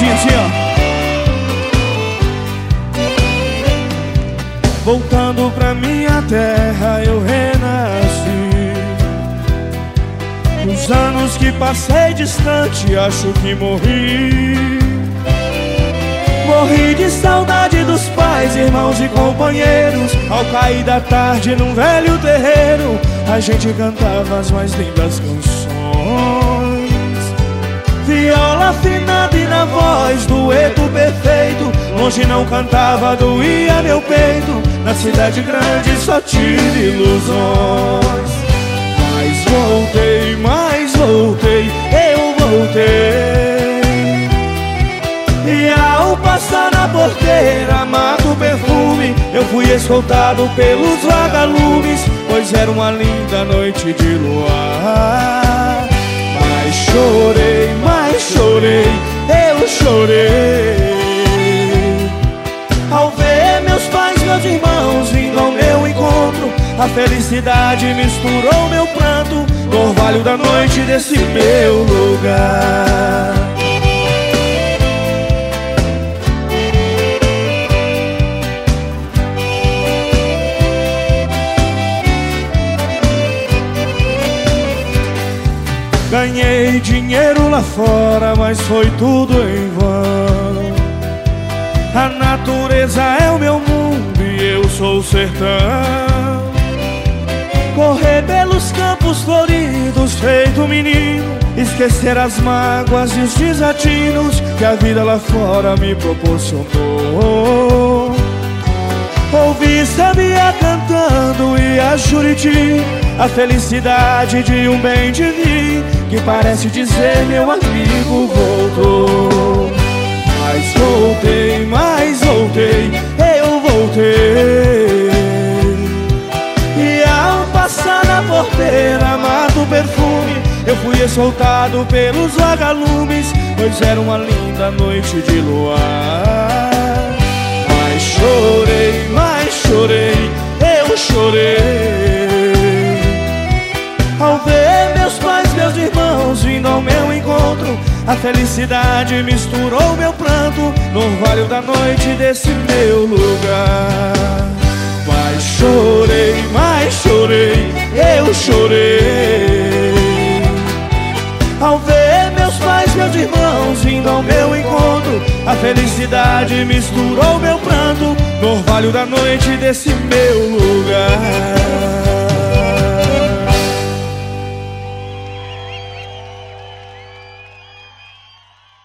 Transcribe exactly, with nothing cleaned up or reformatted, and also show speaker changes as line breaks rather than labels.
Assim, assim, ó. Voltando pra minha terra eu renasci. Nos anos que passei distante acho que morri. Morri de saudade dos pais, irmãos e companheiros. Ao cair da tarde num velho terreiro a gente cantava as mais lindas canções. Viola afinada e na voz, dueto perfeito. Longe não cantava, doía meu peito. Na cidade grande só tive ilusões. Mas voltei, mas voltei, eu voltei. E ao passar na porteira, mato o perfume, eu fui escoltado pelos vagalumes, pois era uma linda noite de luar. Mas chorei, mas chorei, eu chorei ao ver meus pais, meus irmãos vindo ao meu encontro. A felicidade misturou meu pranto no orvalho da noite desse meu lugar. Ganhei dinheiro lá fora, mas foi tudo em vão. A natureza é o meu mundo e eu sou o sertão. Correr pelos campos floridos feito menino, esquecer as mágoas e os desatinos que a vida lá fora me proporcionou. Ouvi sabia cantando e a Juriti, a felicidade de um bem de mim, que parece dizer meu amigo voltou. Mas voltei, mas voltei, eu voltei. E ao passar na porteira, mato o perfume, eu fui escoltado pelos vagalumes, pois era uma linda noite de luar. Mas chorei, mas chorei, eu chorei ao ver meus pais, meus irmãos vindo ao meu encontro. A felicidade misturou meu pranto no orvalho da noite desse meu lugar. Mas chorei, mas chorei, eu chorei ao ver meus pais, meus irmãos vindo ao meu encontro. A felicidade misturou meu pranto no orvalho da noite desse meu lugar.